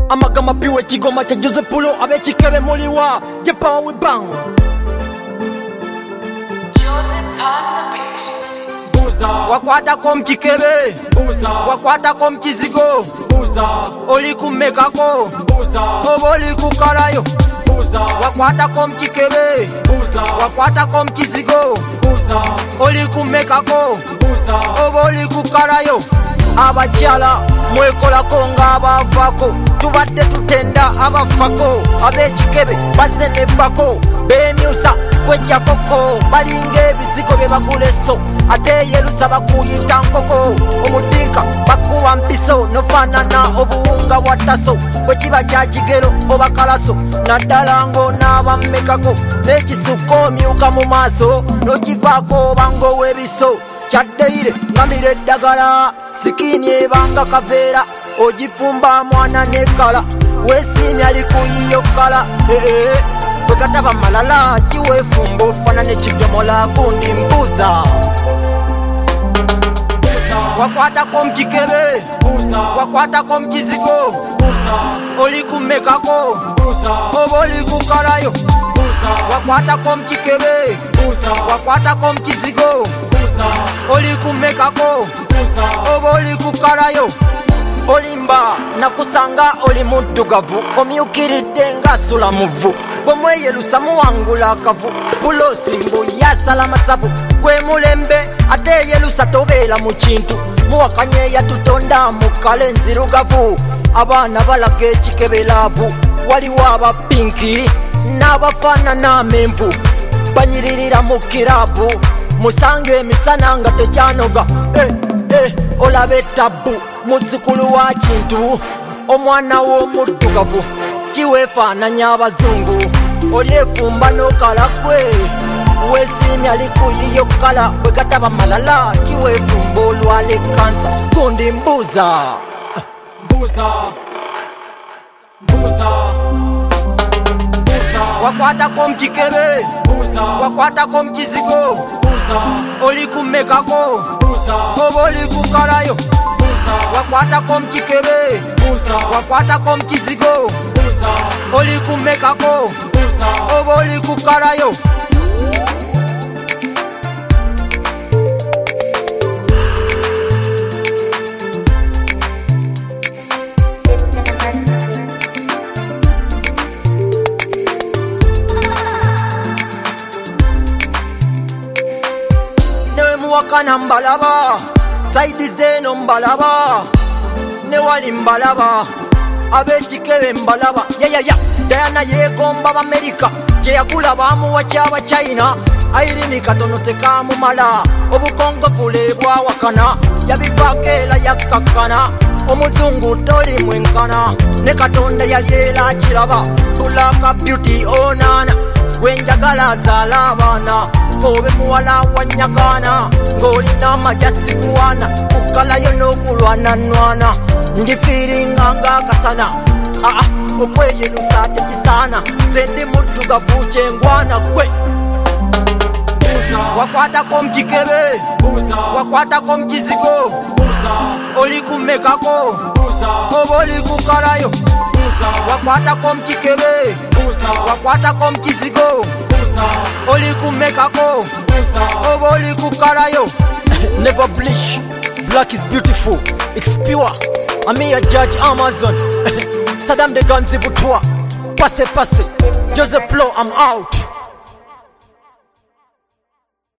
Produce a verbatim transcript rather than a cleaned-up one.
Amagama piwe chigoma cha Joseph Pulo abe chikebe muliwa jepa we bang Joseph on the beat. Buza wakwata ko mchikebe Buza wakwata ko mchizigo Buza oli kumekako Buza oboli kukalayo Buza wakwata ko mchikebe Buza wakwata ko mchizigo Buza oli kumekako Buza oboli kukalayo Abachala mwekola konga abavako tubadde tutenda abafako abechikebe basene bako bemyusa kwecha koko balinga ebizigo bye baguleso ate yerusa bakuyita nkoko omudinka bakuba mpiso nofanana obuwunga bwataso bwekiba kya kigero obakalaso naddala ngo n'abamekako n'ekisuko myuka mu maaso nokivaako bango w'ebiso Chaddeire ngamire eddagala sikini ebanga kaveera ogifumba mwana nekala wesimya likuyiyo kala ee bwekataba malala kiwefumba ofana nekidomola gundi mbuza wakwatako mchikebe wakwatako mchizigo oli kumekako oba oli kukalayo wakwatako mchikebe wakwatako mchizigo oli kumekako oba oli kukalayo olimba nakusanga oli muddugavu omyukiridde ng'asula muvu bwemweyerusa muwangula akavu pulosi mbu yasala masavu gwe mulembe ate yerusa tobeera mu kintu muwakanye yatutonda mu kale nzirugavu abaana balaga ekikebelaavu waliwo abapinki n'abafaanana amenvu banyiririra mu kirabu musange emisana nga tekyanoga eh, eh, olaba ettabu muzukulu wa kintu omwana w'omuddugavu kiweefaananya abazungu olyefumba n'okala gwe weesiimya likuyiyo kala bwe gataba malala kiweefumba olwala ekansa gundi mbuuza mbuuza mbuuza wakwatako mchikebe wakwatako mchizigo oli kumekako oba oli kukalayo wakwatako mchikebe wakwatako mchizigo oli kumekako oba oli kukalayo wakana mbalaba saidi zeno mbalaba ne wali mbalaba abechikebe mbalaba ya ya ya Diana yegomba b'Amerika gye yagula bamuwa kyaba China Irene katono tekamumala obukongo bulebwa wakana yabivaako era yakkakana omuzungu toli mwenkana ne katonda yali era kiraba tulaka beauty onana wenjagala azaala abaana obe muwala wa nyakana ng'olina amajasi kuwana kukalayo n'okulwananwana ndifiiringa ng'akasana aa okweyerusa tekisaana nze ndi muddugavu kyengwana gwe wakwatako mchikebe wakwatako mchizigo oli kumekako oba oli kukalayo wakwatako mchikebe wakwatako mchizigo oli kumekako oba oli kukalayo never bleach black is beautiful it's pure I'm here Judge Amazon Saddam the Ganzi Butwa passe passe Joseph Pulo I'm out